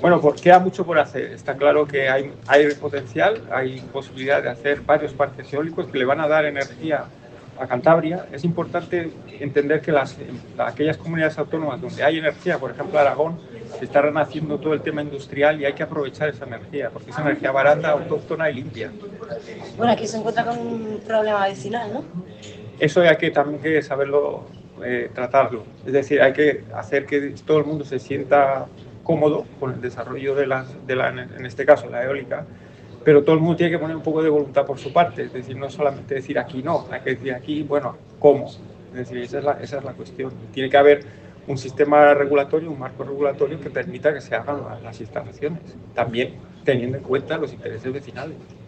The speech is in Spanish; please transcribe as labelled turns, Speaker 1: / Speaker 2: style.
Speaker 1: Bueno, queda mucho por hacer. Está claro que hay potencial, hay posibilidad de hacer varios parques eólicos que le van a dar energía a Cantabria. Es importante entender que aquellas comunidades autónomas donde hay energía, por ejemplo Aragón, se está renaciendo todo el tema industrial y hay que aprovechar esa energía, porque es energía barata, autóctona y limpia.
Speaker 2: Bueno, aquí se encuentra con un problema vecinal, ¿no?
Speaker 1: Eso hay que también que saberlo tratarlo. Es decir, hay que hacer que todo el mundo se sienta cómodo con el desarrollo en este caso, la eólica, pero todo el mundo tiene que poner un poco de voluntad por su parte. Es decir, no solamente decir aquí no, hay que decir aquí, bueno, ¿cómo? Es decir, esa es la cuestión. Tiene que haber un sistema regulatorio, un marco regulatorio que permita que se hagan las instalaciones, también teniendo en cuenta los intereses vecinales.